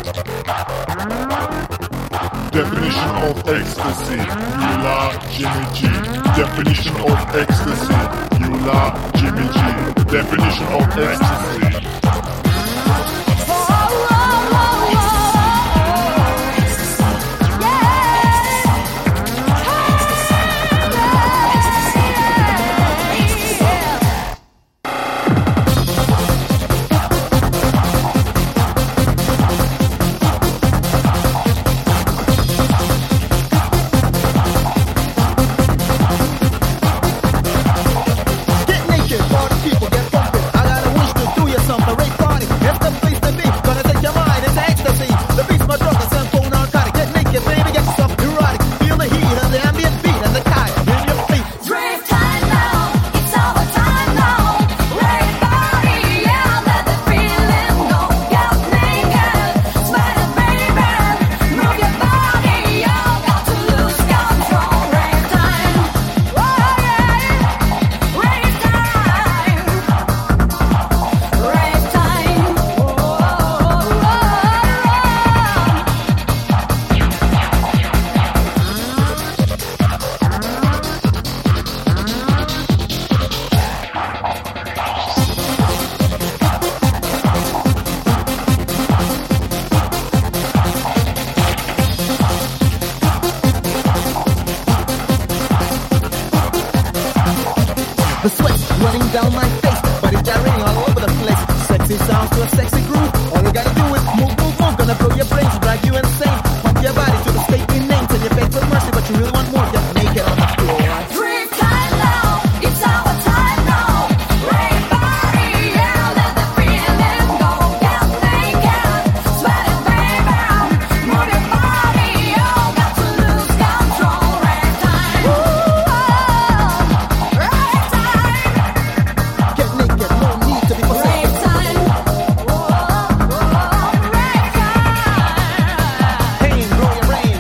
Definition of ecstasy, Eula Jimmy G. Definition of ecstasy, Eula Jimmy G. Definition of ecstasy. The sweat's running down my face, but it's gyrating all over the place. Sexy sounds to a sexy groove. All you gotta do is move, move, move. Gonna blow your brains, drive you insane. Pump your body to the state we name. Tell you beg for mercy, but you really want more. Get naked on the floor. Dream time now, it's our time now. Rave party, yeah, let the feeling go. Get naked, sweat it, baby. Move your body, you got to lose control. Rave time, rave time. Get naked, no need to be possessed. Rave time, rave time. Pain, blow your brain.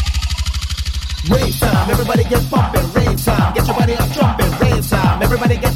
Rave time, everybody get bumping. Rave time, get your body up jumping. Rave time, everybody get